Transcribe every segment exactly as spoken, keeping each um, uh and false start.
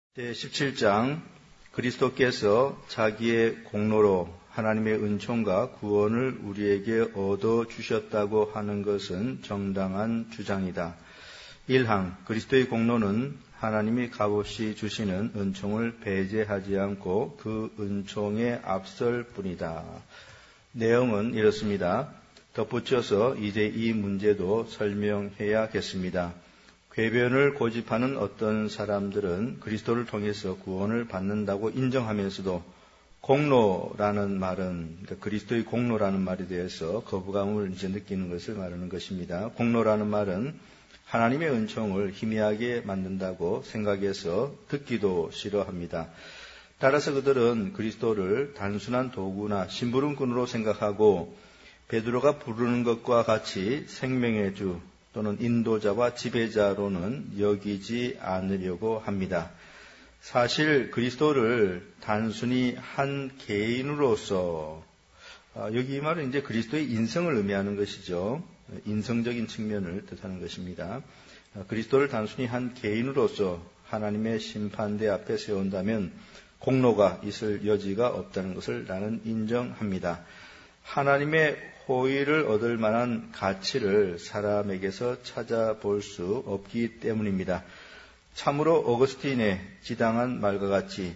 제십칠 장 그리스도께서 자기의 공로로 하나님의 은총과 구원을 우리에게 얻어주셨다고 하는 것은 정당한 주장이다. 일 항 그리스도의 공로는 하나님이 값없이 주시는 은총을 배제하지 않고 그 은총에 앞설 뿐이다. 내용은 이렇습니다. 덧붙여서 이제 이 문제도 설명해야겠습니다. 궤변을 고집하는 어떤 사람들은 그리스도를 통해서 구원을 받는다고 인정하면서도 공로라는 말은, 그러니까 그리스도의 공로라는 말에 대해서 거부감을 이제 느끼는 것을 말하는 것입니다. 공로라는 말은 하나님의 은총을 희미하게 만든다고 생각해서 듣기도 싫어합니다. 따라서 그들은 그리스도를 단순한 도구나 심부름꾼으로 생각하고 베드로가 부르는 것과 같이 생명의 주 또는 인도자와 지배자로는 여기지 않으려고 합니다. 사실 그리스도를 단순히 한 개인으로서, 여기 이 말은 이제 그리스도의 인성을 의미하는 것이죠. 인성적인 측면을 뜻하는 것입니다. 그리스도를 단순히 한 개인으로서 하나님의 심판대 앞에 세운다면 공로가 있을 여지가 없다는 것을 나는 인정합니다. 하나님의 호의를 얻을 만한 가치를 사람에게서 찾아볼 수 없기 때문입니다. 참으로 어거스틴의 지당한 말과 같이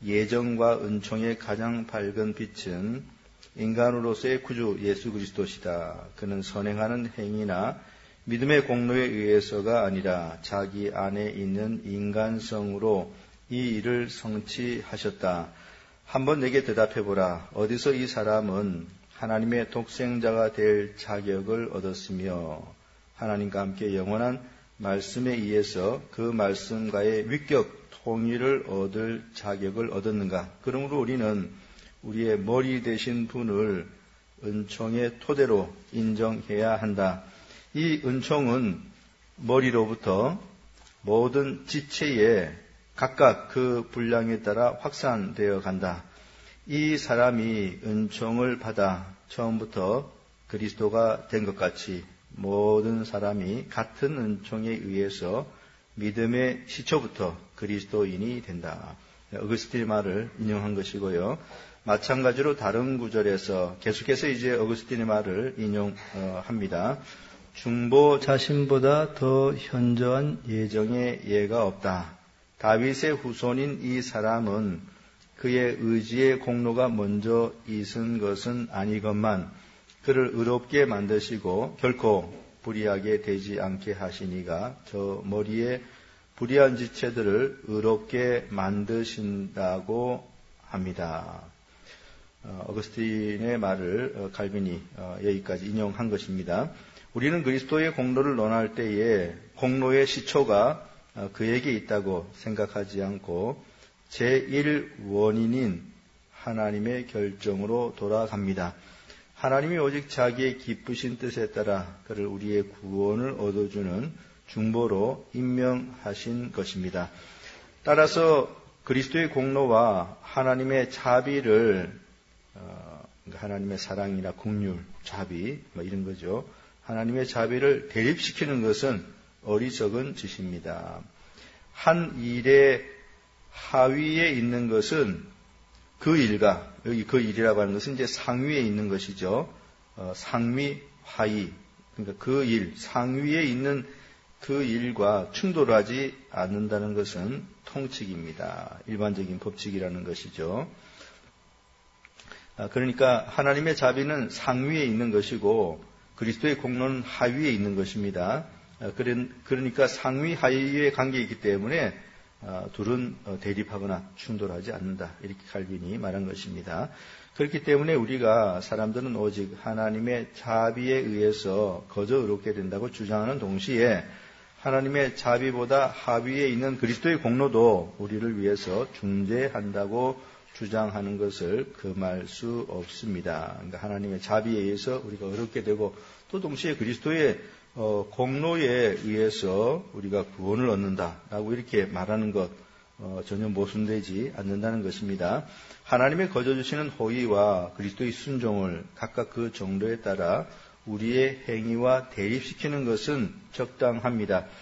예정과 은총의 가장 밝은 빛은 인간으로서의 구주 예수 그리스도시다. 그는 선행하는 행위나 믿음의 공로에 의해서가 아니라 자기 안에 있는 인간성으로 이 일을 성취하셨다. 한번 내게 대답해보라. 어디서 이 사람은 하나님의 독생자가 될 자격을 얻었으며 하나님과 함께 영원한 말씀에 의해서 그 말씀과의 위격 통일을 얻을 자격을 얻었는가? 그러므로 우리는 우리의 머리 되신 분을 은총의 토대로 인정해야 한다. 이 은총은 머리로부터 모든 지체에 각각 그 분량에 따라 확산되어 간다. 이 사람이 은총을 받아 처음부터 그리스도가 된 것 같이 모든 사람이 같은 은총에 의해서 믿음의 시초부터 그리스도인이 된다. 어거스틴의 말을 인용한 것이고요. 마찬가지로 다른 구절에서 계속해서 이제 어거스틴의 말을 인용합니다. 중보 자신보다 더 현저한 예정의 예가 없다. 다윗의 후손인 이 사람은 그의 의지의 공로가 먼저 있은 것은 아니건만 그를 의롭게 만드시고 결코 불의하게 되지 않게 하시니가 저 머리에 불의한 지체들을 의롭게 만드신다고 합니다. 어거스틴의 말을 칼빈이 여기까지 인용한 것입니다. 우리는 그리스도의 공로를 논할 때에 공로의 시초가 그에게 있다고 생각하지 않고 제일 원인인 하나님의 결정으로 돌아갑니다. 하나님이 오직 자기의 기쁘신 뜻에 따라 그를 우리의 구원을 얻어주는 중보로 임명하신 것입니다. 따라서 그리스도의 공로와 하나님의 자비를, 어, 하나님의 사랑이나 긍휼, 자비, 뭐 이런 거죠. 하나님의 자비를 대립시키는 것은 어리석은 짓입니다. 한 일의 하위에 있는 것은 그 일과, 여기 그 일이라고 하는 것은 이제 상위에 있는 것이죠. 어, 상위, 하위. 그러니까 그 일, 상위에 있는 그 일과 충돌하지 않는다는 것은 통칙입니다. 일반적인 법칙이라는 것이죠. 아, 그러니까 하나님의 자비는 상위에 있는 것이고 그리스도의 공로는 하위에 있는 것입니다. 아, 그러니까 상위, 하위의 관계이기 때문에 둘은 대립하거나 충돌하지 않는다. 이렇게 칼빈이 말한 것입니다. 그렇기 때문에 우리가 사람들은 오직 하나님의 자비에 의해서 거저 의롭게 된다고 주장하는 동시에 하나님의 자비보다 하위에 있는 그리스도의 공로도 우리를 위해서 중재한다고 주장하는 것을 금할 수 없습니다. 그러니까 하나님의 자비에 의해서 우리가 의롭게 되고 또 동시에 그리스도의 어, 공로에 의해서 우리가 구원을 얻는다라고 이렇게 말하는 것 어, 전혀 모순되지 않는다는 것입니다. 하나님의 거저 주시는 호의와 그리스도의 순종을 각각 그 정도에 따라 우리의 행위와 대립시키는 것은 적당합니다.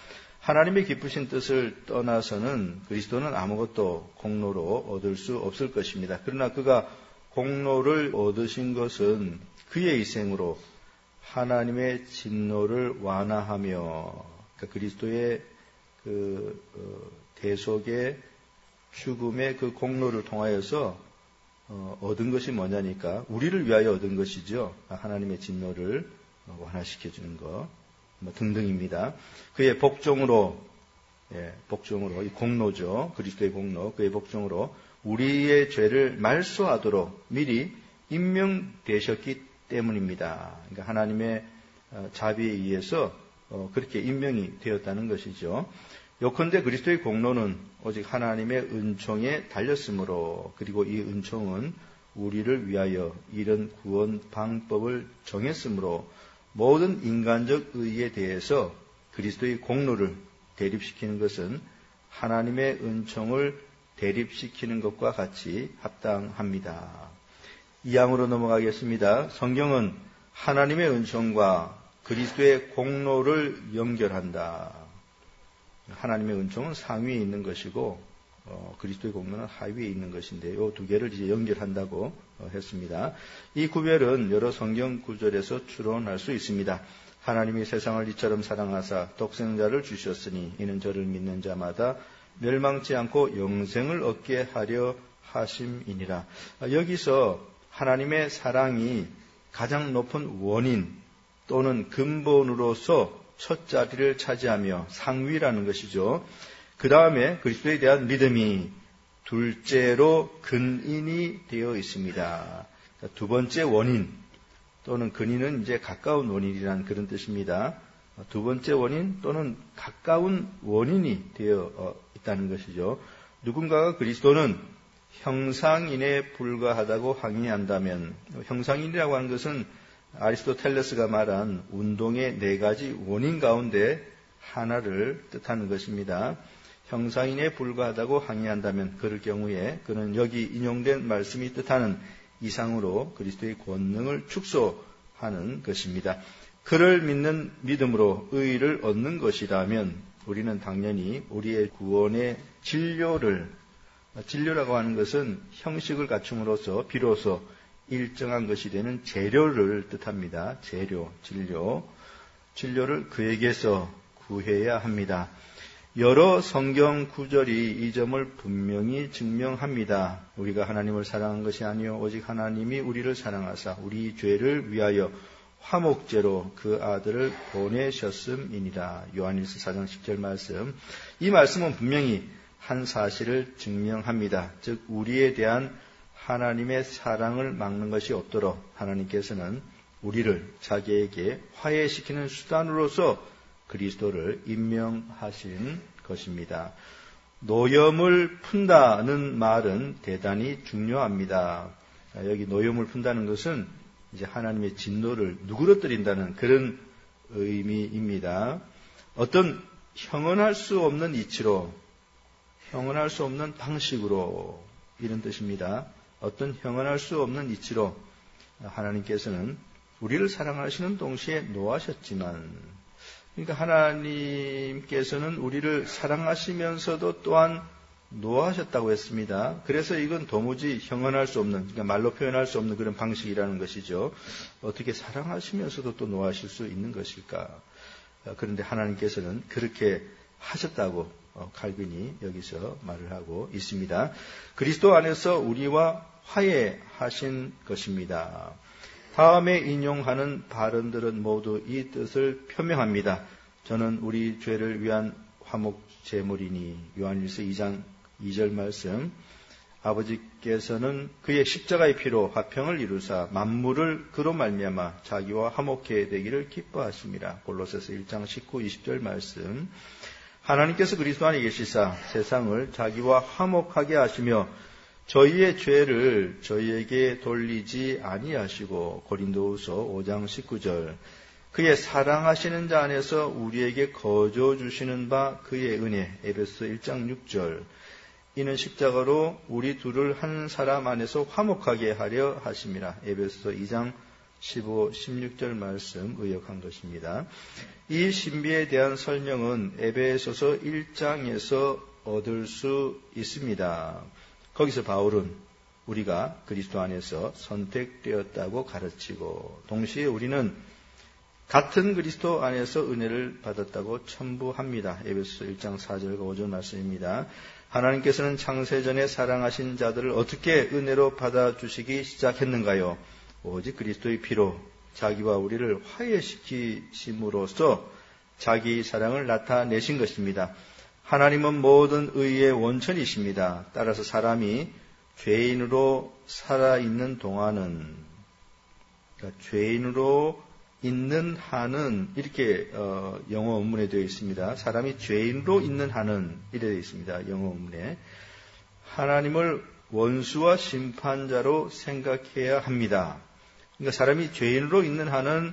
하나님의 기쁘신 뜻을 떠나서는 그리스도는 아무것도 공로로 얻을 수 없을 것입니다. 그러나 그가 공로를 얻으신 것은 그의 희생으로 하나님의 진노를 완화하며 그러니까 그리스도의 그 어, 대속의 죽음의 그 공로를 통하여서 어, 얻은 것이 뭐냐니까 우리를 위하여 얻은 것이죠. 하나님의 진노를 완화시켜 주는 것 뭐 등등입니다. 그의 복종으로 예, 복종으로 이 공로죠. 그리스도의 공로 그의 복종으로 우리의 죄를 말소하도록 미리 임명되셨기 때문입니다. 그러니까 하나님의 자비에 의해서 그렇게 임명이 되었다는 것이죠. 요컨대 그리스도의 공로는 오직 하나님의 은총에 달렸으므로 그리고 이 은총은 우리를 위하여 이런 구원 방법을 정했으므로 모든 인간적 의에 대해서 그리스도의 공로를 대립시키는 것은 하나님의 은총을 대립시키는 것과 같이 합당합니다. 이 항으로 넘어가겠습니다. 성경은 하나님의 은총과 그리스도의 공로를 연결한다. 하나님의 은총은 상위에 있는 것이고 어, 그리스도의 공로는 하위에 있는 것인데 이 두 개를 이제 연결한다고 어, 했습니다. 이 구별은 여러 성경 구절에서 추론할 수 있습니다. 하나님이 세상을 이처럼 사랑하사 독생자를 주셨으니 이는 저를 믿는 자마다 멸망치 않고 영생을 얻게 하려 하심이니라. 여기서 하나님의 사랑이 가장 높은 원인 또는 근본으로서 첫 자리를 차지하며 상위라는 것이죠. 그 다음에 그리스도에 대한 믿음이 둘째로 근인이 되어 있습니다. 두 번째 원인 또는 근인은 이제 가까운 원인이라는 그런 뜻입니다. 두 번째 원인 또는 가까운 원인이 되어 있다는 것이죠. 누군가가 그리스도는 형상인에 불과하다고 항의한다면 형상인이라고 하는 것은 아리스토텔레스가 말한 운동의 네 가지 원인 가운데 하나를 뜻하는 것입니다. 형상인에 불과하다고 항의한다면 그럴 경우에 그는 여기 인용된 말씀이 뜻하는 이상으로 그리스도의 권능을 축소하는 것입니다. 그를 믿는 믿음으로 의를 얻는 것이라면 우리는 당연히 우리의 구원의 진료를 진료라고 하는 것은 형식을 갖춤으로써 비로소 일정한 것이 되는 재료를 뜻합니다. 재료, 진료. 진료를 그에게서 구해야 합니다. 여러 성경 구절이 이 점을 분명히 증명합니다. 우리가 하나님을 사랑한 것이 아니요 오직 하나님이 우리를 사랑하사 우리 죄를 위하여 화목제로 그 아들을 보내셨음이니라. 요한일서 사 장 십 절 말씀. 이 말씀은 분명히 한 사실을 증명합니다. 즉 우리에 대한 하나님의 사랑을 막는 것이 없도록 하나님께서는 우리를 자기에게 화해시키는 수단으로서 그리스도를 임명하신 것입니다. 노염을 푼다는 말은 대단히 중요합니다. 여기 노염을 푼다는 것은 이제 하나님의 진노를 누그러뜨린다는 그런 의미입니다. 어떤 형언할 수 없는 이치로, 형언할 수 없는 방식으로 이런 뜻입니다. 어떤 형언할 수 없는 이치로 하나님께서는 우리를 사랑하시는 동시에 노하셨지만 그러니까 하나님께서는 우리를 사랑하시면서도 또한 노하셨다고 했습니다. 그래서 이건 도무지 형언할 수 없는, 그러니까 말로 표현할 수 없는 그런 방식이라는 것이죠. 어떻게 사랑하시면서도 또 노하실 수 있는 것일까? 그런데 하나님께서는 그렇게 하셨다고 칼빈이 여기서 말을 하고 있습니다. 그리스도 안에서 우리와 화해하신 것입니다. 다음에 인용하는 발언들은 모두 이 뜻을 표명합니다. 저는 우리 죄를 위한 화목 제물이니 요한일서 이 장 이 절 말씀. 아버지께서는 그의 십자가의 피로 화평을 이루사 만물을 그로 말미암아 자기와 화목해 되기를 기뻐하심이라. 골로새서 일 장 십구, 이십 절 말씀. 하나님께서 그리스도 안에 계시사 세상을 자기와 화목하게 하시며 저희의 죄를 저희에게 돌리지 아니하시고 고린도후서 오 장 십구 절 그의 사랑하시는 자 안에서 우리에게 거저 주시는 바 그의 은혜 에베소 일 장 육 절 이는 십자가로 우리 둘을 한 사람 안에서 화목하게 하려 하심이라. 에베소 이 장 십오, 십육 절 말씀 의역한 것입니다. 이 신비에 대한 설명은 에베소서 일 장에서 얻을 수 있습니다. 거기서 바울은 우리가 그리스도 안에서 선택되었다고 가르치고 동시에 우리는 같은 그리스도 안에서 은혜를 받았다고 첨부합니다. 에베소서 일 장 사 절과 오 절 말씀입니다. 하나님께서는 창세전에 사랑하신 자들을 어떻게 은혜로 받아주시기 시작했는가요? 오직 그리스도의 피로 자기와 우리를 화해시키심으로써 자기 사랑을 나타내신 것입니다. 하나님은 모든 의의 원천이십니다. 따라서 사람이 죄인으로 살아있는 동안은, 그러니까 죄인으로 있는 한은 이렇게 어, 영어 원문에 되어 있습니다. 사람이 죄인으로 있는 한은 이래 되어 있습니다. 영어 원문에. 하나님을 원수와 심판자로 생각해야 합니다. 그러니까 사람이 죄인으로 있는 한은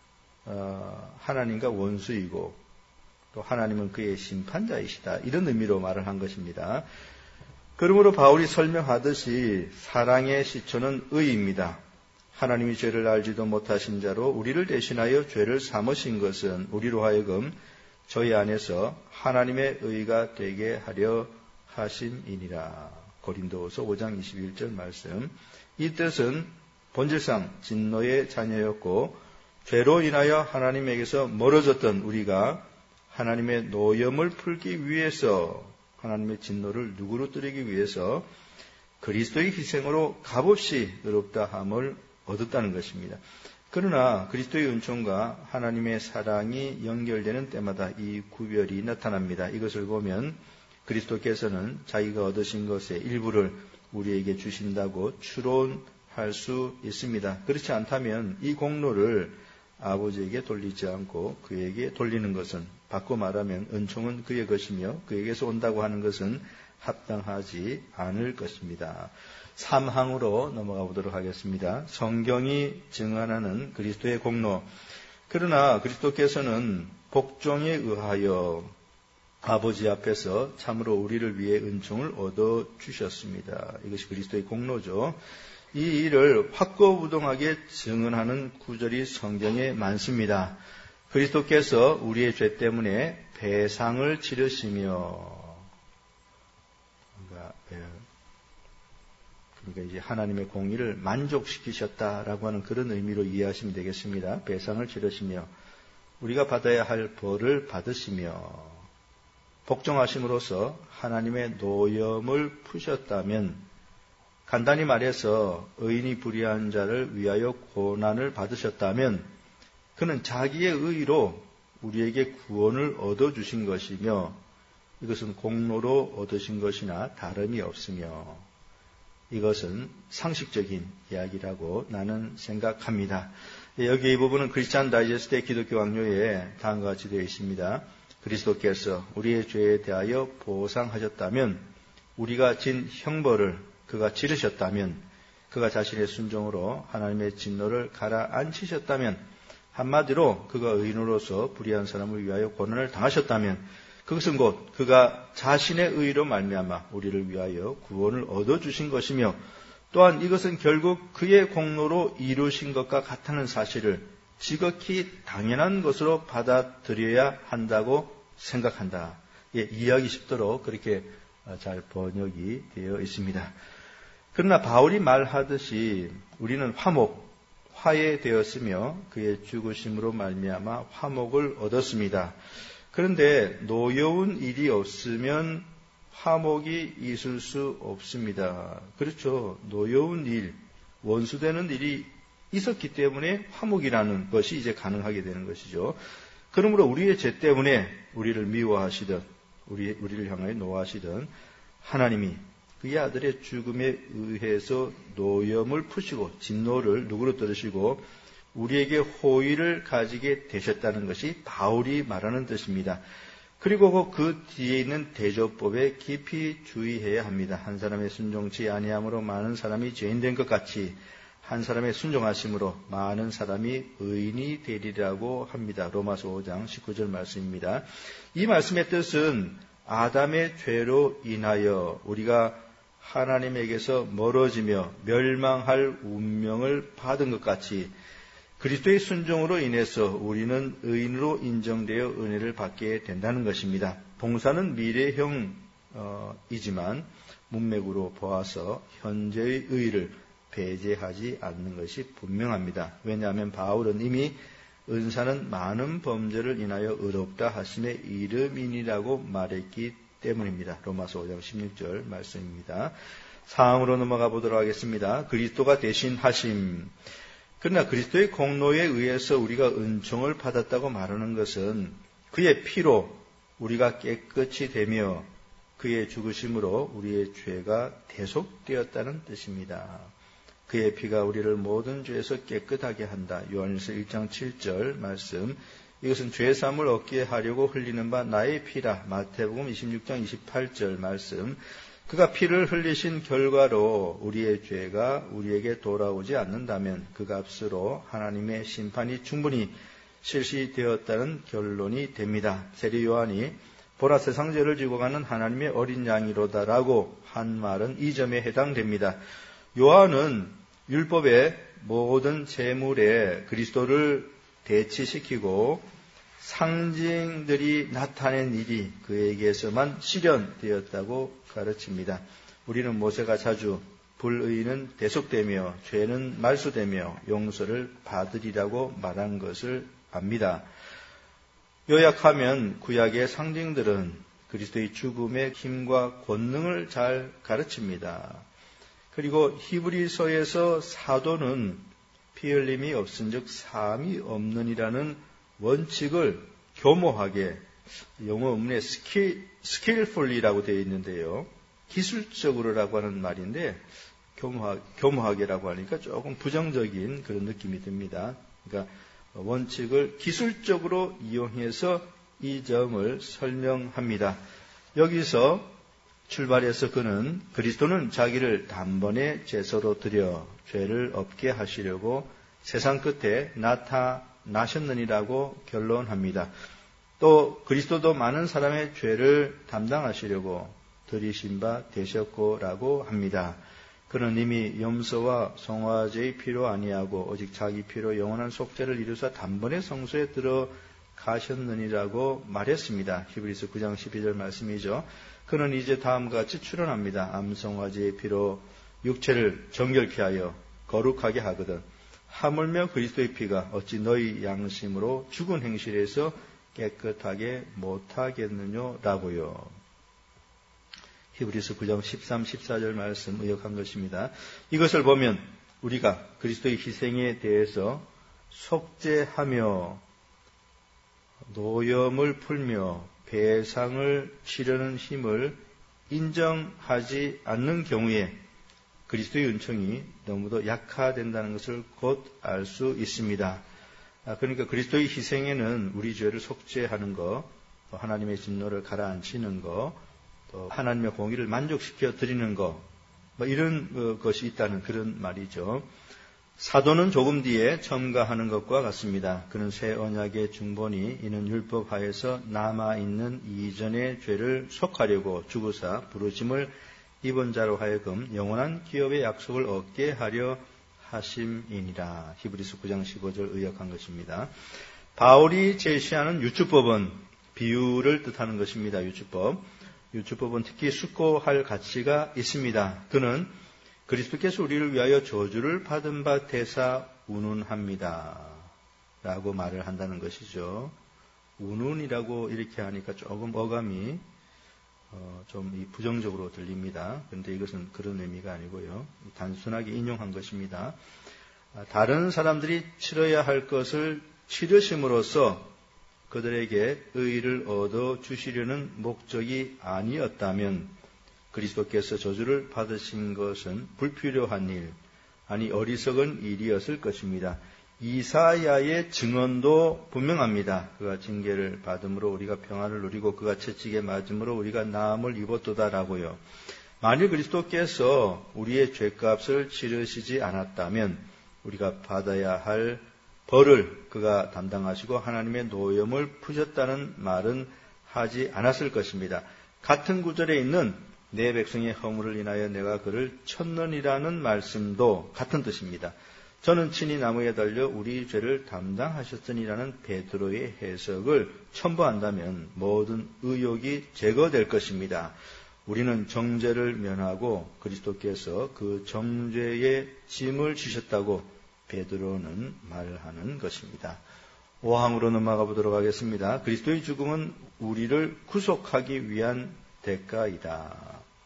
어, 하나님과 원수이고 또 하나님은 그의 심판자이시다. 이런 의미로 말을 한 것입니다. 그러므로 바울이 설명하듯이 사랑의 시초는 의입니다. 하나님이 죄를 알지도 못하신 자로 우리를 대신하여 죄를 삼으신 것은 우리로 하여금 저희 안에서 하나님의 의가 되게 하려 하심이니라. 고린도후서 오 장 이십일 절 말씀. 이 뜻은 본질상 진노의 자녀였고 죄로 인하여 하나님에게서 멀어졌던 우리가 하나님의 노염을 풀기 위해서, 하나님의 진노를 누구로뜨리기 위해서 그리스도의 희생으로 값없이 의롭다함을 얻었다는 것입니다. 그러나 그리스도의 은총과 하나님의 사랑이 연결되는 때마다 이 구별이 나타납니다. 이것을 보면 그리스도께서는 자기가 얻으신 것의 일부를 우리에게 주신다고 추론할 수 있습니다. 그렇지 않다면 이 공로를 아버지에게 돌리지 않고 그에게 돌리는 것은, 바꿔 말하면 은총은 그의 것이며 그에게서 온다고 하는 것은 합당하지 않을 것입니다. 삼 항으로 넘어가 보도록 하겠습니다. 성경이 증언하는 그리스도의 공로. 그러나 그리스도께서는 복종에 의하여 아버지 앞에서 참으로 우리를 위해 은총을 얻어주셨습니다. 이것이 그리스도의 공로죠. 이 일을 확고부동하게 증언하는 구절이 성경에 많습니다. 그리스도께서 우리의 죄 때문에 배상을 치르시며, 그러니까 이제 하나님의 공의를 만족시키셨다라고 하는 그런 의미로 이해하시면 되겠습니다. 배상을 치르시며 우리가 받아야 할 벌을 받으시며 복종하심으로써 하나님의 노염을 푸셨다면, 간단히 말해서 의인이 불의한 자를 위하여 고난을 받으셨다면 그는 자기의 의로 우리에게 구원을 얻어주신 것이며 이것은 공로로 얻으신 것이나 다름이 없으며 이것은 상식적인 이야기라고 나는 생각합니다. 여기 이 부분은 크리스찬 다이제스트의 기독교 강요에 다음과 같이 되어 있습니다. 그리스도께서 우리의 죄에 대하여 보상하셨다면, 우리가 진 형벌을 그가 치르셨다면, 그가 자신의 순종으로 하나님의 진노를 가라앉히셨다면, 한마디로 그가 의인으로서 불의한 사람을 위하여 고난을 당하셨다면 그것은 곧 그가 자신의 의로 말미암아 우리를 위하여 구원을 얻어주신 것이며, 또한 이것은 결국 그의 공로로 이루신 것과 같다는 사실을 지극히 당연한 것으로 받아들여야 한다고 생각한다. 예, 이해하기 쉽도록 그렇게 잘 번역이 되어 있습니다. 그러나 바울이 말하듯이 우리는 화목, 화해되었으며 그의 죽으심으로 말미암아 화목을 얻었습니다. 그런데 노여운 일이 없으면 화목이 있을 수 없습니다. 그렇죠. 노여운 일, 원수되는 일이 있었기 때문에 화목이라는 것이 이제 가능하게 되는 것이죠. 그러므로 우리의 죄 때문에 우리를 미워하시던, 우리, 우리를 향하여 노하시던 하나님이 그의 아들의 죽음에 의해서 노염을 푸시고 진노를 누구로 들으시고 우리에게 호의를 가지게 되셨다는 것이 바울이 말하는 뜻입니다. 그리고 그 뒤에 있는 대조법에 깊이 주의해야 합니다. 한 사람의 순종치 아니함으로 많은 사람이 죄인된 것 같이 한 사람의 순종하심으로 많은 사람이 의인이 되리라고 합니다. 로마서 오 장 십구 절 말씀입니다. 이 말씀의 뜻은 아담의 죄로 인하여 우리가 하나님에게서 멀어지며 멸망할 운명을 받은 것 같이 그리스도의 순종으로 인해서 우리는 의인으로 인정되어 은혜를 받게 된다는 것입니다. 봉사는 미래형이지만 문맥으로 보아서 현재의 의의를 배제하지 않는 것이 분명합니다. 왜냐하면 바울은 이미 은사는 많은 범죄를 인하여 의롭다 하심의 이름이니라고 말했기 때문입니다. 로마서 오 장 십육 절 말씀입니다. 사항으로 넘어가 보도록 하겠습니다. 그리스도가 대신 하심. 그러나 그리스도의 공로에 의해서 우리가 은총을 받았다고 말하는 것은 그의 피로 우리가 깨끗이 되며 그의 죽으심으로 우리의 죄가 대속되었다는 뜻입니다. 그의 피가 우리를 모든 죄에서 깨끗하게 한다. 요한일서 일 장 칠 절 말씀. 이것은 죄사함을 얻게 하려고 흘리는 바 나의 피라. 마태복음 이십육 장 이십팔 절 말씀. 그가 피를 흘리신 결과로 우리의 죄가 우리에게 돌아오지 않는다면 그 값으로 하나님의 심판이 충분히 실시되었다는 결론이 됩니다. 세리 요한이 보라 세상 죄를 지고 가는 하나님의 어린 양이로다라고 한 말은 이 점에 해당됩니다. 요한은 율법의 모든 제물에 그리스도를 대치시키고 상징들이 나타낸 일이 그에게서만 실현되었다고 가르칩니다. 우리는 모세가 자주 불의는 대속되며 죄는 말소되며 용서를 받으리라고 말한 것을 압니다. 요약하면 구약의 상징들은 그리스도의 죽음의 힘과 권능을 잘 가르칩니다. 그리고 히브리서에서 사도는 피 흘림이 없은즉 사함이 없느니라는 원칙을 교모하게, 영어 음문에 스킬, skillfully라고 되어 있는데요. 기술적으로라고 하는 말인데 교모하, 교모하게라고 하니까 조금 부정적인 그런 느낌이 듭니다. 그러니까 원칙을 기술적으로 이용해서 이 점을 설명합니다. 여기서 출발해서 그는 그리스도는 자기를 단번에 제사로 드려 죄를 없게 하시려고 세상 끝에 나타나셨느니라고 결론합니다. 또 그리스도도 많은 사람의 죄를 담당하시려고 들이신 바 되셨고라고 합니다. 그는 이미 염소와 송아지의 피로 아니하고 오직 자기 피로 영원한 속죄를 이루사 단번에 성소에 들어가셨느니라고 말했습니다. 히브리서 구 장 십이 절 말씀이죠. 그는 이제 다음과 같이 출언합니다. 암송아지의 피로 육체를 정결케 하여 거룩하게 하거든 하물며 그리스도의 피가 어찌 너희 양심으로 죽은 행실에서 깨끗하게 못하겠느냐라고요. 히브리서 구 장 십삼, 십사 절 말씀 의역한 것입니다. 이것을 보면 우리가 그리스도의 희생에 대해서 속죄하며 노염을 풀며 배상을 치르는 힘을 인정하지 않는 경우에 그리스도의 은총이 너무도 약화된다는 것을 곧 알 수 있습니다. 그러니까 그리스도의 희생에는 우리 죄를 속죄하는 것, 또 하나님의 진노를 가라앉히는 것, 또 하나님의 공의를 만족시켜 드리는 것, 뭐 이런 것이 있다는 그런 말이죠. 사도는 조금 뒤에 첨가하는 것과 같습니다. 그는 새 언약의 중본이 이는 율법 하에서 남아있는 이전의 죄를 속하려고 죽으사 부르심을 입은 자로 하여금 영원한 기업의 약속을 얻게 하려 하심이니라. 히브리서 구 장 십오 절 의역한 것입니다. 바울이 제시하는 유추법은 비유를 뜻하는 것입니다. 유추법. 유추법은 특히 숙고할 가치가 있습니다. 그는 그리스도께서 우리를 위하여 저주를 받은 바 되사 운운합니다. 라고 말을 한다는 것이죠. 운운이라고 이렇게 하니까 조금 어감이 어, 좀 부정적으로 들립니다. 그런데 이것은 그런 의미가 아니고요. 단순하게 인용한 것입니다. 다른 사람들이 치러야 할 것을 치르심으로써 그들에게 의의를 얻어 주시려는 목적이 아니었다면 그리스도께서 저주를 받으신 것은 불필요한 일, 아니 어리석은 일이었을 것입니다. 이사야의 증언도 분명합니다. 그가 징계를 받음으로 우리가 평안을 누리고 그가 채찍에 맞음으로 우리가 나음을 입었도다라고요. 만일 그리스도께서 우리의 죄값을 치르시지 않았다면 우리가 받아야 할 벌을 그가 담당하시고 하나님의 노염을 푸셨다는 말은 하지 않았을 것입니다. 같은 구절에 있는 내 백성의 허물을 인하여 내가 그를 쳤느니라는 말씀도 같은 뜻입니다. 저는 친히 나무에 달려 우리 죄를 담당하셨으니라는 베드로의 해석을 첨부한다면 모든 의혹이 제거될 것입니다. 우리는 정죄를 면하고 그리스도께서 그 정죄의 짐을 지셨다고 베드로는 말하는 것입니다. 오 항으로 넘어가 보도록 하겠습니다. 그리스도의 죽음은 우리를 구속하기 위한 대가이다.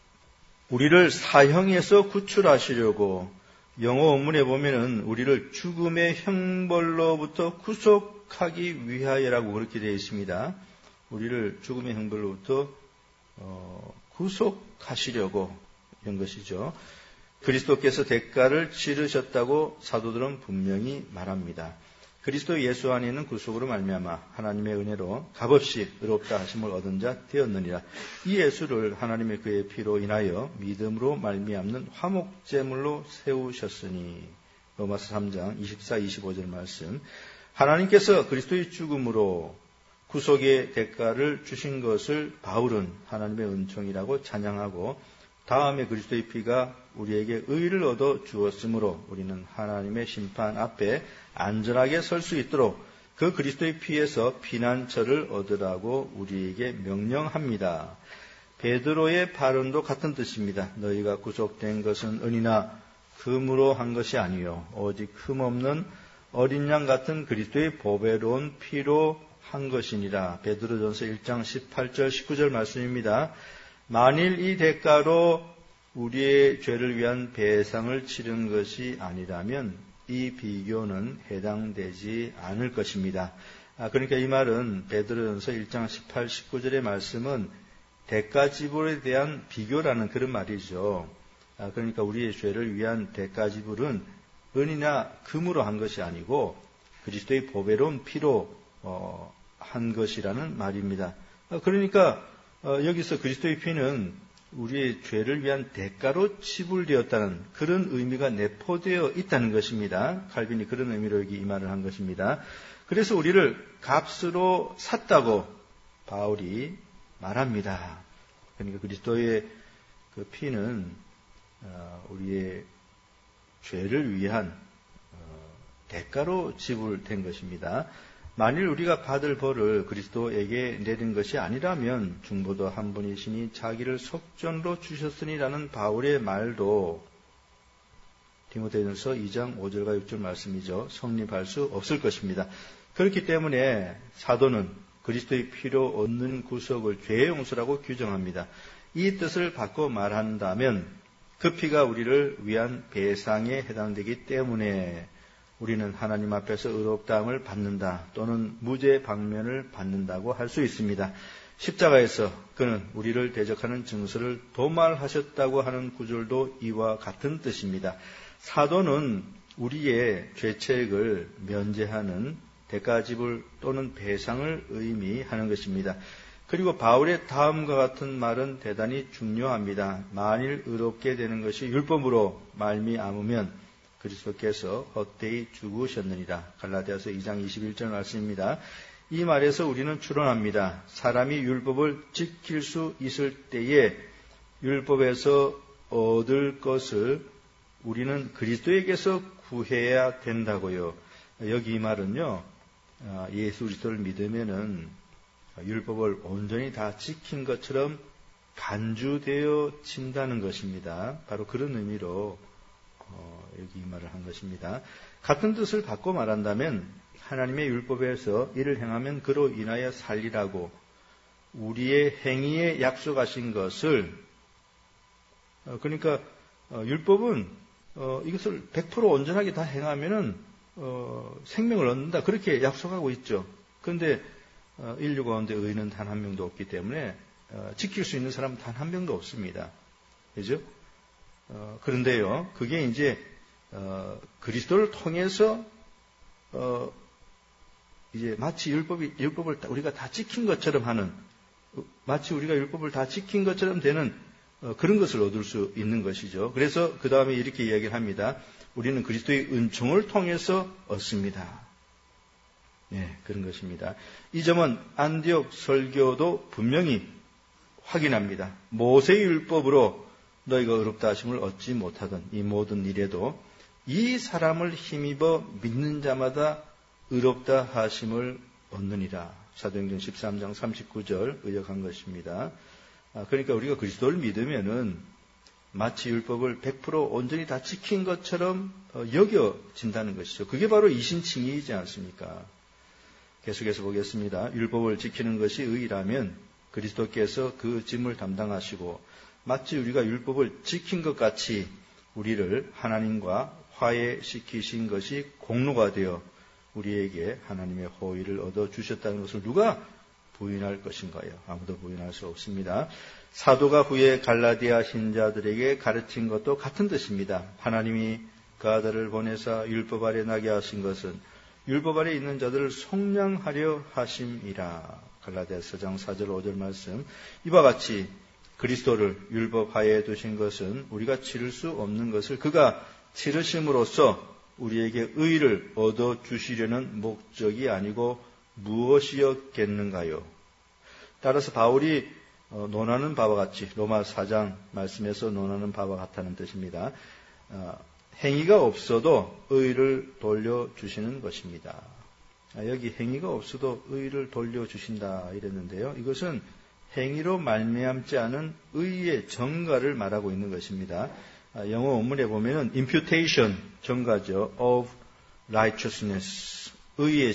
우리를 사형에서 구출하시려고 영어 원문에 보면은 우리를 죽음의 형벌로부터 구속하기 위하여라고 그렇게 되어 있습니다. 우리를 죽음의 형벌로부터 어, 구속하시려고 이런 것이죠. 그리스도께서 대가를 치르셨다고 사도들은 분명히 말합니다. 그리스도 예수 안에 있는 구속으로 말미암아 하나님의 은혜로 값없이 의롭다 하심을 얻은 자 되었느니라. 이 예수를 하나님의 그의 피로 인하여 믿음으로 말미암는 화목제물로 세우셨으니. 로마서 삼 장 이십사, 이십오 절 말씀. 하나님께서 그리스도의 죽음으로 구속의 대가를 주신 것을 바울은 하나님의 은총이라고 찬양하고, 다음에 그리스도의 피가 우리에게 의를 얻어 주었으므로 우리는 하나님의 심판 앞에 안전하게 설 수 있도록 그 그리스도의 피에서 피난처를 얻으라고 우리에게 명령합니다. 베드로의 발언도 같은 뜻입니다. 너희가 구속된 것은 은이나 금으로 한 것이 아니요 오직 흠없는 어린 양 같은 그리스도의 보배로운 피로 한 것이니라. 베드로전서 일 장 십팔 절 십구 절 말씀입니다. 만일 이 대가로 우리의 죄를 위한 배상을 치른 것이 아니라면 이 비교는 해당되지 않을 것입니다. 아, 그러니까 이 말은 베드로전서 일 장 십팔, 십구 절의 말씀은 대가 지불에 대한 비교라는 그런 말이죠. 아, 그러니까 우리의 죄를 위한 대가 지불은 은이나 금으로 한 것이 아니고 그리스도의 보배로운 피로 어, 한 것이라는 말입니다. 아, 그러니까 어, 여기서 그리스도의 피는 우리의 죄를 위한 대가로 지불되었다는 그런 의미가 내포되어 있다는 것입니다. 칼빈이 그런 의미로 여기 이 말을 한 것입니다. 그래서 우리를 값으로 샀다고 바울이 말합니다. 그러니까 그리스도의 그 피는 우리의 죄를 위한 대가로 지불된 것입니다. 만일 우리가 받을 벌을 그리스도에게 내린 것이 아니라면 중보도 한 분이시니 자기를 속전으로 주셨으니라는 바울의 말도 디모데전서 이 장 오 절과 육 절 말씀이죠. 성립할 수 없을 것입니다. 그렇기 때문에 사도는 그리스도의 피로 얻는 구속을 죄의 용서라고 규정합니다. 이 뜻을 바꿔 말한다면 그 피가 우리를 위한 배상에 해당되기 때문에 우리는 하나님 앞에서 의롭다함을 받는다 또는 무죄 방면을 받는다고 할 수 있습니다. 십자가에서 그는 우리를 대적하는 증서를 도말하셨다고 하는 구절도 이와 같은 뜻입니다. 사도는 우리의 죄책을 면제하는 대가지불 또는 배상을 의미하는 것입니다. 그리고 바울의 다음과 같은 말은 대단히 중요합니다. 만일 의롭게 되는 것이 율법으로 말미암으면 그리스도께서 헛되이 죽으셨느니라. 갈라디아서 이 장 이십일 절 말씀입니다. 이 말에서 우리는 추론합니다. 사람이 율법을 지킬 수 있을 때에 율법에서 얻을 것을 우리는 그리스도에게서 구해야 된다고요. 여기 이 말은요, 예수 그리스도를 믿으면은 율법을 온전히 다 지킨 것처럼 간주되어진다는 것입니다. 바로 그런 의미로 어, 여기 이 말을 한 것입니다. 같은 뜻을 바꿔 말한다면 하나님의 율법에서 이를 행하면 그로 인하여 살리라고 우리의 행위에 약속하신 것을 어, 그러니까 어, 율법은 어, 이것을 백 퍼센트 온전하게 다 행하면은 어, 생명을 얻는다 그렇게 약속하고 있죠. 그런데 어, 인류 가운데 의인은 단 한 명도 없기 때문에 어, 지킬 수 있는 사람은 단 한 명도 없습니다. 그죠? 어, 그런데요, 그게 이제, 어, 그리스도를 통해서, 어, 이제 마치 율법이, 율법을 우리가 다 지킨 것처럼 하는, 마치 우리가 율법을 다 지킨 것처럼 되는, 어, 그런 것을 얻을 수 있는 것이죠. 그래서 그 다음에 이렇게 이야기를 합니다. 우리는 그리스도의 은총을 통해서 얻습니다. 네, 그런 것입니다. 이 점은 안디옥 설교도 분명히 확인합니다. 모세의 율법으로 너희가 의롭다 하심을 얻지 못하던 이 모든 일에도 이 사람을 힘입어 믿는 자마다 의롭다 하심을 얻느니라. 사도행전 십삼 장 삼십구 절 의역한 것입니다. 그러니까 우리가 그리스도를 믿으면은 마치 율법을 백 퍼센트 온전히 다 지킨 것처럼 여겨진다는 것이죠. 그게 바로 이신칭의이지 않습니까? 계속해서 보겠습니다. 율법을 지키는 것이 의라면 그리스도께서 그 짐을 담당하시고 마치 우리가 율법을 지킨 것 같이 우리를 하나님과 화해시키신 것이 공로가 되어 우리에게 하나님의 호의를 얻어주셨다는 것을 누가 부인할 것인가요? 아무도 부인할 수 없습니다. 사도가 후에 갈라디아 신자들에게 가르친 것도 같은 뜻입니다. 하나님이 그 아들을 보내사 율법 아래 나게 하신 것은 율법 아래 있는 자들을 속량하려 하심이라. 갈라디아서 사 장 사 절 오 절 말씀. 이와 같이 그리스도를 율법 하에 두신 것은 우리가 치를 수 없는 것을 그가 치르심으로써 우리에게 의를 얻어주시려는 목적이 아니고 무엇이었겠는가요? 따라서 바울이 논하는 바와 같이 로마 사 장 말씀에서 논하는 바와 같다는 뜻입니다. 행위가 없어도 의를 돌려주시는 것입니다. 여기 행위가 없어도 의를 돌려주신다 이랬는데요. 이것은 행위로 말미암지 않은 의의 정가를 말하고 있는 것입니다. 영어 원문에 보면은 imputation, 정가죠. of righteousness, 의의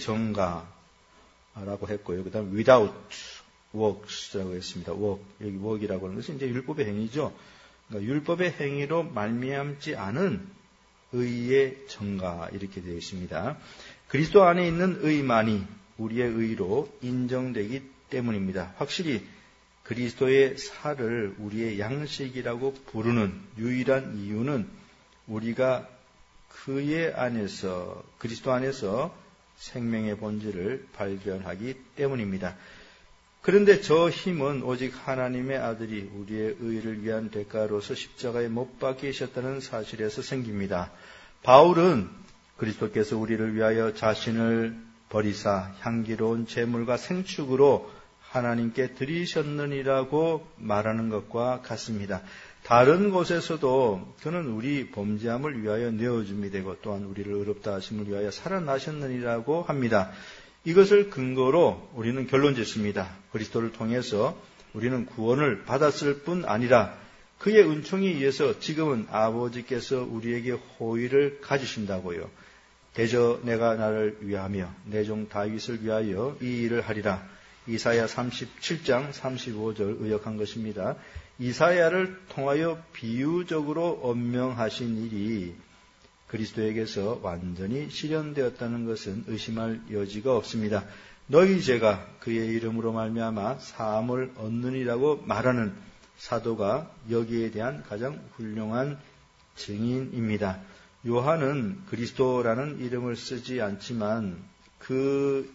정가라고 했고요. 그 다음에 without works라고 했습니다. work, 여기 work이라고 하는 것은 이제 율법의 행위죠. 그러니까 율법의 행위로 말미암지 않은 의의 정가 이렇게 되어 있습니다. 그리스도 안에 있는 의만이 우리의 의로 인정되기 때문입니다. 확실히 그리스도의 살을 우리의 양식이라고 부르는 유일한 이유는 우리가 그의 안에서 그리스도 안에서 생명의 본질을 발견하기 때문입니다. 그런데 저 힘은 오직 하나님의 아들이 우리의 의를 위한 대가로서 십자가에 못 박히셨다는 사실에서 생깁니다. 바울은 그리스도께서 우리를 위하여 자신을 버리사 향기로운 제물과 생축으로 하나님께 드리셨느니라고 말하는 것과 같습니다. 다른 곳에서도 그는 우리 범죄함을 위하여 내어줌이 되고 또한 우리를 의롭다 하심을 위하여 살아나셨느니라고 합니다. 이것을 근거로 우리는 결론 짓습니다. 그리스도를 통해서 우리는 구원을 받았을 뿐 아니라 그의 은총에 의해서 지금은 아버지께서 우리에게 호의를 가지신다고요. 대저 내가 나를 위하며 내 종 다윗을 위하여 이 일을 하리라. 이사야 삼십칠 장 삼십오 절 의역한 것입니다. 이사야를 통하여 비유적으로 언명하신 일이 그리스도에게서 완전히 실현되었다는 것은 의심할 여지가 없습니다. 너희 죄가 그의 이름으로 말미암아 사함을 얻느니라고 말하는 사도가 여기에 대한 가장 훌륭한 증인입니다. 요한은 그리스도라는 이름을 쓰지 않지만 그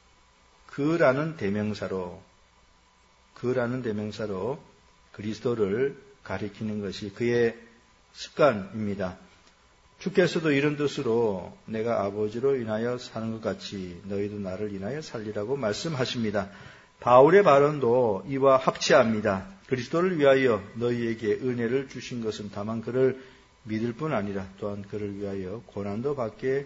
그라는 대명사로 그라는 대명사로 그리스도를 가리키는 것이 그의 습관입니다. 주께서도 이런 뜻으로 내가 아버지로 인하여 사는 것 같이 너희도 나를 인하여 살리라고 말씀하십니다. 바울의 발언도 이와 합치합니다. 그리스도를 위하여 너희에게 은혜를 주신 것은 다만 그를 믿을 뿐 아니라 또한 그를 위하여 고난도 받게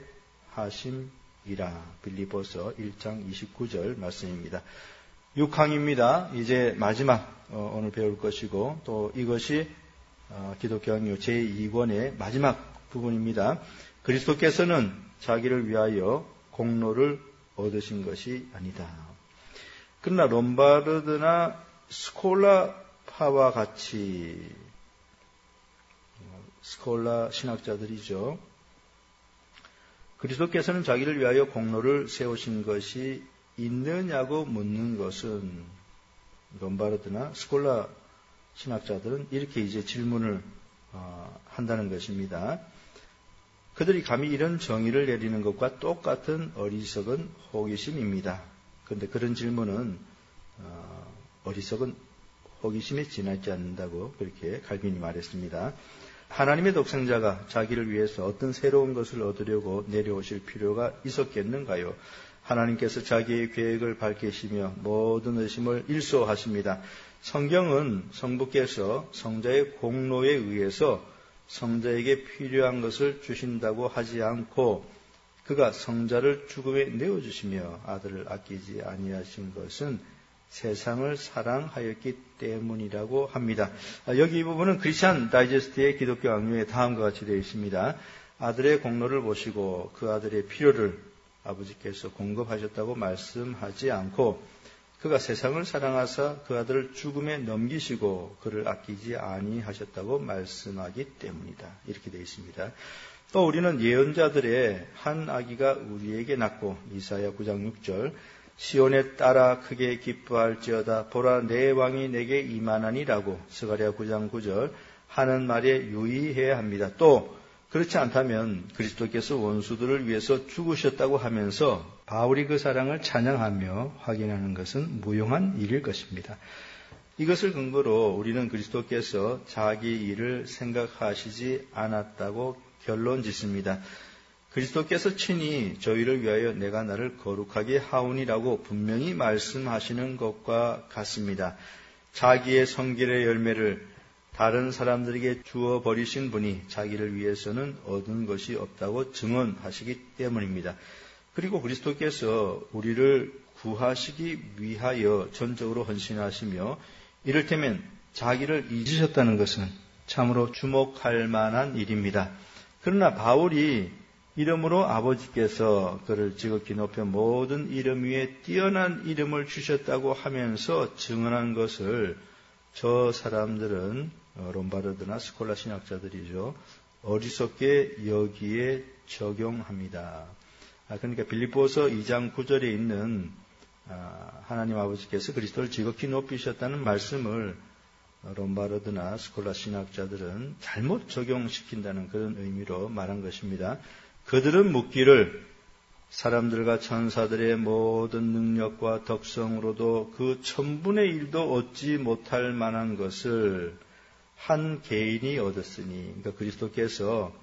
하심이라. 빌립보서 일 장 이십구 절 말씀입니다. 육 항입니다. 이제 마지막 어, 오늘 배울 것이고 또 이것이 어, 기독교 강요 제이 권의 마지막 부분입니다. 그리스도께서는 자기를 위하여 공로를 얻으신 것이 아니다. 그러나 롬바르드나 스콜라파와 같이 스콜라 신학자들이죠. 그리스도께서는 자기를 위하여 공로를 세우신 것이 있느냐고 묻는 것은 롬바르드나 스콜라 신학자들은 이렇게 이제 질문을 어, 한다는 것입니다. 그들이 감히 이런 정의를 내리는 것과 똑같은 어리석은 호기심입니다. 그런데 그런 질문은 어, 어리석은 호기심에 지나지 않는다고 그렇게 칼빈이 말했습니다. 하나님의 독생자가 자기를 위해서 어떤 새로운 것을 얻으려고 내려오실 필요가 있었겠는가요? 하나님께서 자기의 계획을 밝히시며 모든 의심을 일소하십니다. 성경은 성부께서 성자의 공로에 의해서 성자에게 필요한 것을 주신다고 하지 않고 그가 성자를 죽음에 내어주시며 아들을 아끼지 아니하신 것은 세상을 사랑하였기 때문이라고 합니다. 여기 이 부분은 크리스천 다이제스트의 기독교 악류에 다음과 같이 되어 있습니다. 아들의 공로를 보시고 그 아들의 필요를 아버지께서 공급하셨다고 말씀하지 않고 그가 세상을 사랑하사 그 아들을 죽음에 넘기시고 그를 아끼지 아니하셨다고 말씀하기 때문이다. 이렇게 되어 있습니다. 또 우리는 예언자들의 한 아기가 우리에게 낳고 이사야 구 장 육 절 시온에 따라 크게 기뻐할지어다 보라 내 왕이 내게 임하나니라고 스가랴 구 장 구 절 하는 말에 유의해야 합니다. 또 그렇지 않다면 그리스도께서 원수들을 위해서 죽으셨다고 하면서 바울이 그 사랑을 찬양하며 확인하는 것은 무용한 일일 것입니다. 이것을 근거로 우리는 그리스도께서 자기 일을 생각하시지 않았다고 결론 짓습니다. 그리스도께서 친히 저희를 위하여 내가 나를 거룩하게 하오니라고 분명히 말씀하시는 것과 같습니다. 자기의 성결의 열매를 다른 사람들에게 주어 버리신 분이 자기를 위해서는 얻은 것이 없다고 증언하시기 때문입니다. 그리고 그리스도께서 우리를 구하시기 위하여 전적으로 헌신하시며 이를테면 자기를 잊으셨다는 것은 참으로 주목할 만한 일입니다. 그러나 바울이 이름으로 아버지께서 그를 지극히 높여 모든 이름 위에 뛰어난 이름을 주셨다고 하면서 증언한 것을 저 사람들은 롬바르드나 스콜라 신학자들이죠. 어리석게 여기에 적용합니다. 그러니까 빌립보서 이 장 구 절에 있는 하나님 아버지께서 그리스도를 지극히 높이셨다는 말씀을 롬바르드나 스콜라 신학자들은 잘못 적용시킨다는 그런 의미로 말한 것입니다. 그들은 묻기를 사람들과 천사들의 모든 능력과 덕성으로도 그 천분의 일도 얻지 못할 만한 것을 한 개인이 얻었으니, 그러니까 그리스도께서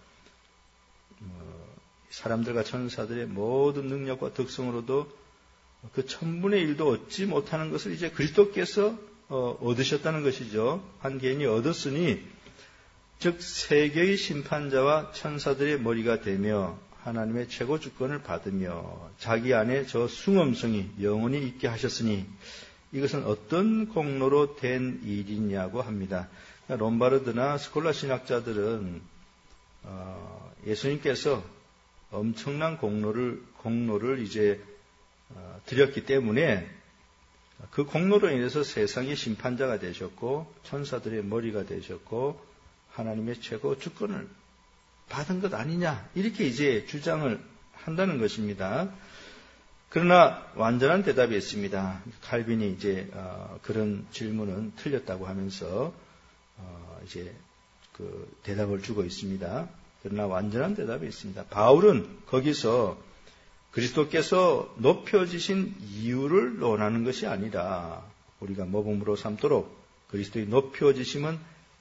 사람들과 천사들의 모든 능력과 덕성으로도 그 천분의 일도 얻지 못하는 것을 이제 그리스도께서 얻으셨다는 것이죠. 한 개인이 얻었으니, 즉 세계의 심판자와 천사들의 머리가 되며 하나님의 최고 주권을 받으며 자기 안에 저 숭엄성이 영원히 있게 하셨으니 이것은 어떤 공로로 된 일이냐고 합니다. 롬바르드나 스콜라 신학자들은 예수님께서 엄청난 공로를 공로를 이제 드렸기 때문에 그 공로로 인해서 세상의 심판자가 되셨고 천사들의 머리가 되셨고 하나님의 최고 주권을 받은 것 아니냐 이렇게 이제 주장을 한다는 것입니다. 그러나 완전한 대답이 있습니다. 칼빈이 이제 어, 그런 질문은 틀렸다고 하면서 어, 이제 그 대답을 주고 있습니다. 그러나 완전한 대답이 있습니다. 바울은 거기서 그리스도께서 높여지신 이유를 논하는 것이 아니라 우리가 모범으로 삼도록 그리스도의 높여지심은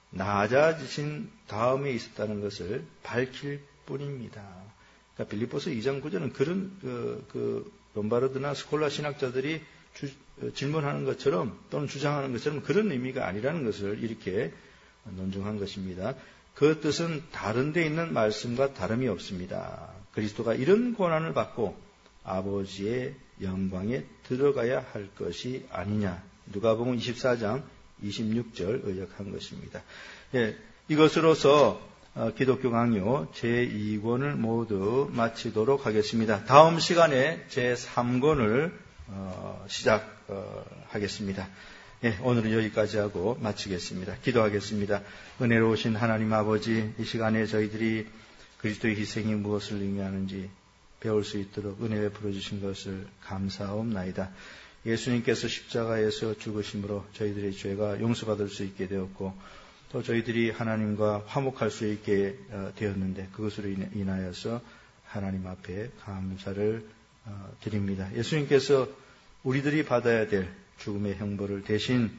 낮아지신 다음에 있었다는 것을 밝힐 뿐입니다. 그러니까 빌립보서 이 장 구 절은 그런 그, 그 롬바르드나 스콜라 신학자들이 주, 질문하는 것처럼 또는 주장하는 것처럼 그런 의미가 아니라는 것을 이렇게 논증한 것입니다. 그 뜻은 다른 데 있는 말씀과 다름이 없습니다. 그리스도가 이런 고난을 받고 아버지의 영광에 들어가야 할 것이 아니냐. 누가복음 이십사 장 이십육 절 의역한 것입니다. 예, 이것으로서 어, 기독교 강요 제이 권을 모두 마치도록 하겠습니다. 다음 시간에 제삼 권을 어, 시작하겠습니다. 예, 오늘은 여기까지 하고 마치겠습니다. 기도하겠습니다. 은혜로우신 하나님 아버지, 이 시간에 저희들이 그리스도의 희생이 무엇을 의미하는지 배울 수 있도록 은혜 베풀어 주신 것을 감사하옵나이다. 예수님께서 십자가에서 죽으심으로 저희들의 죄가 용서받을 수 있게 되었고 또 저희들이 하나님과 화목할 수 있게 되었는데 그것으로 인하여서 하나님 앞에 감사를 드립니다. 예수님께서 우리들이 받아야 될 죽음의 형벌을 대신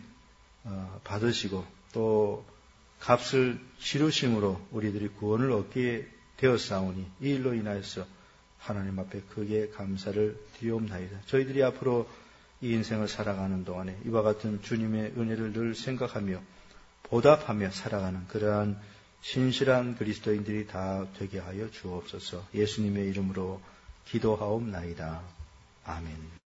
받으시고 또 값을 치르심으로 우리들이 구원을 얻게 되었사오니 이 일로 인하여서 하나님 앞에 크게 감사를 드리옵나이다. 저희들이 앞으로 이 인생을 살아가는 동안에 이와 같은 주님의 은혜를 늘 생각하며 보답하며 살아가는 그러한 신실한 그리스도인들이 다 되게 하여 주옵소서. 예수님의 이름으로 기도하옵나이다. 아멘.